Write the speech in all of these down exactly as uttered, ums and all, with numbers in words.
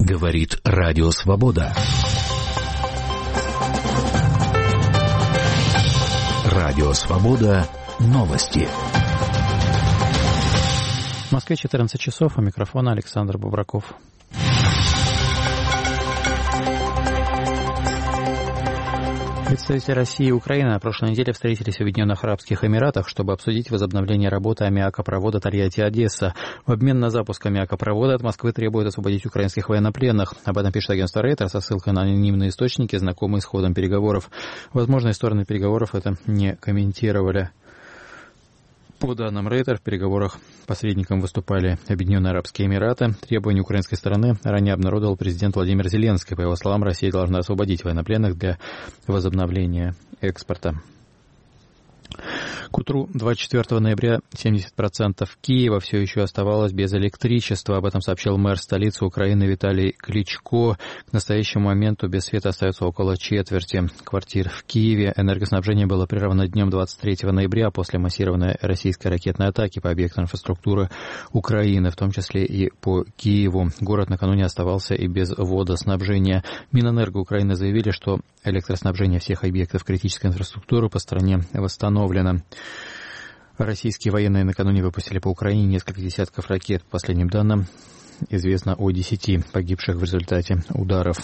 Говорит Радио Свобода. Радио Свобода. Новости. В Москве четырнадцать часов, у микрофона Александр Бубраков. Представители России и Украины на прошлой неделе встретились в Объединенных Арабских Эмиратах, чтобы обсудить возобновление работы аммиакопровода Тольятти-Одесса. В обмен на запуск аммиакопровода от Москвы требуют освободить украинских военнопленных. Об этом пишет агентство Рейтер со ссылкой на анонимные источники, знакомые с ходом переговоров. Возможные стороны переговоров это не комментировали. По данным Рейтер, в переговорах посредником выступали Объединенные Арабские Эмираты. Требования украинской стороны ранее обнародовал президент Владимир Зеленский. По его словам, Россия должна освободить военнопленных для возобновления экспорта. К утру двадцать четвёртого ноября семьдесят процентов Киева все еще оставалось без электричества. Об этом сообщил мэр столицы Украины Виталий Кличко. К настоящему моменту без света остается около четверти квартир в Киеве. Энергоснабжение было прервано днем двадцать третьего ноября после массированной российской ракетной атаки по объектам инфраструктуры Украины, в том числе и по Киеву. Город накануне оставался и без водоснабжения. Минэнерго Украины заявили, что электроснабжение всех объектов критической инфраструктуры по стране восстановлено. Российские военные накануне выпустили по Украине несколько десятков ракет. По последним данным, известно о десяти погибших в результате ударов.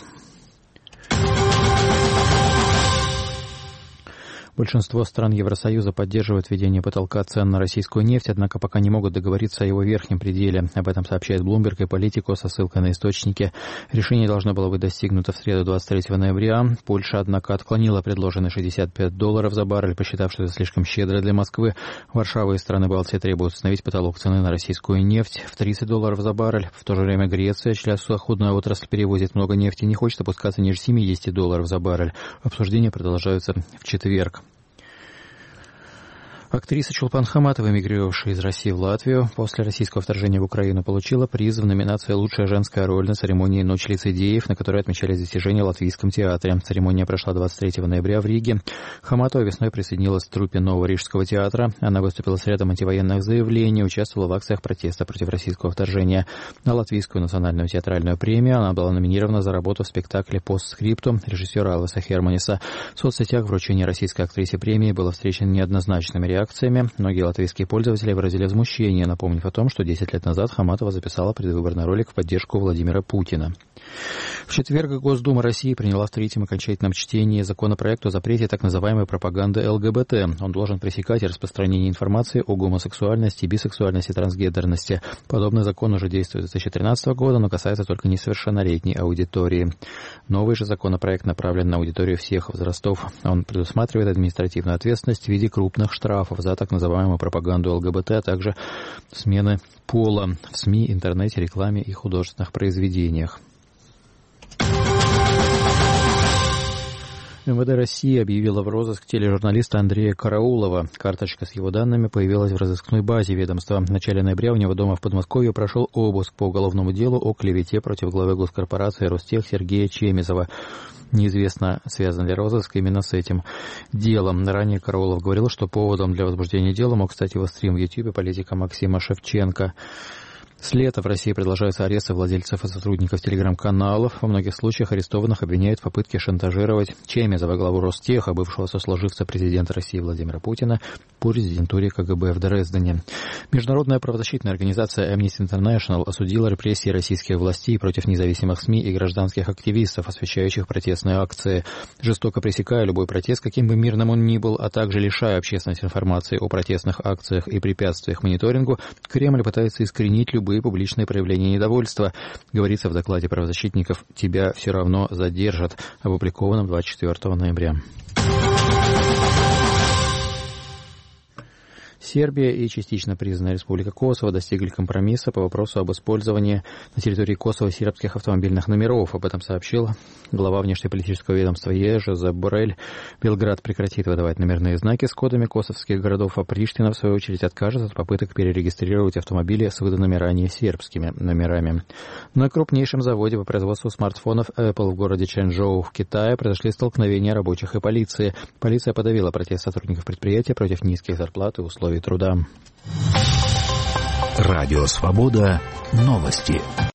Большинство стран Евросоюза поддерживают введение потолка цен на российскую нефть, однако пока не могут договориться о его верхнем пределе. Об этом сообщает Bloomberg и Politico со ссылкой на источники. Решение должно было быть достигнуто в среду двадцать третьего ноября. Польша, однако, отклонила предложенные шестьдесят пять долларов за баррель, посчитав, что это слишком щедро для Москвы. Варшава и страны Балтии требуют установить потолок цены на российскую нефть в тридцать долларов за баррель. В то же время Греция, чья судоходная отрасль перевозит много нефти, не хочет опускаться ниже семидесяти долларов за баррель. Обсуждения продолжаются в четверг. Актриса Чулпан Хаматова, эмигрировавшая из России в Латвию после российского вторжения в Украину, получила приз в номинации «Лучшая женская роль» на церемонии «Ночь лицедеев», на которой отмечались достижения в Латвийском театре. Церемония прошла двадцать третьего ноября в Риге. Хаматова весной присоединилась к труппе Нового Рижского театра. Она выступила с рядом антивоенных заявлений, участвовала в акциях протеста против российского вторжения. На Латвийскую национальную театральную премию она была номинирована за работу в спектакле «Постскриптум» режиссера Алвиса Херманиса. В соцсетях вручение российской актрисе премии было встречено неоднозначными реакциями. Многие латвийские пользователи выразили возмущение, напомнив о том, что десять лет назад Хаматова записала предвыборный ролик в поддержку Владимира Путина. В четверг Госдума России приняла в третьем окончательном чтении законопроект о запрете так называемой пропаганды ЛГБТ. Он должен пресекать распространение информации о гомосексуальности, бисексуальности, трансгендерности. Подобный закон уже действует с две тысячи тринадцатого года, но касается только несовершеннолетней аудитории. Новый же законопроект направлен на аудиторию всех возрастов. Он предусматривает административную ответственность в виде крупных штрафов за так называемую пропаганду ЛГБТ, а также смены пола в СМИ, интернете, рекламе и художественных произведениях. МВД России объявила в розыск тележурналиста Андрея Караулова. Карточка с его данными появилась в разыскной базе ведомства. В начале ноября у него дома в Подмосковье прошел обыск по уголовному делу о клевете против главы госкорпорации «Ростех» Сергея Чемезова. Неизвестно, связан ли розыск именно с этим делом. Ранее Караулов говорил, что поводом для возбуждения дела мог стать его стрим в Ютьюбе политика Максима Шевченко. С лета в России продолжаются аресты владельцев и сотрудников телеграм-каналов. Во многих случаях арестованных обвиняют в попытке шантажировать Чемезова, главу Ростеха, бывшего сослуживца президента России Владимира Путина, по резидентуре КГБ в Дрездене. Международная правозащитная организация Amnesty International осудила репрессии российских властей против независимых СМИ и гражданских активистов, освещающих протестные акции. Жестоко пресекая любой протест, каким бы мирным он ни был, а также лишая общественность информации о протестных акциях и препятствиях мониторингу, Кремль пытается искоренить любые публичные проявления недовольства. Говорится в докладе правозащитников «Тебя все равно задержат», опубликованном двадцать четвёртого ноября. Сербия и частично признанная Республика Косово достигли компромисса по вопросу об использовании на территории Косово сербских автомобильных номеров. Об этом сообщил глава внешнеполитического ведомства ЕС Жозеп Боррель. Белград прекратит выдавать номерные знаки с кодами косовских городов, а Приштина, в свою очередь, откажется от попыток перерегистрировать автомобили с выданными ранее сербскими номерами. На крупнейшем заводе по производству смартфонов Apple в городе Чжэнчжоу в Китае произошли столкновения рабочих и полиции. Полиция подавила протест сотрудников предприятия против низких зарплат и условий труда. Радио Свобода. Новости.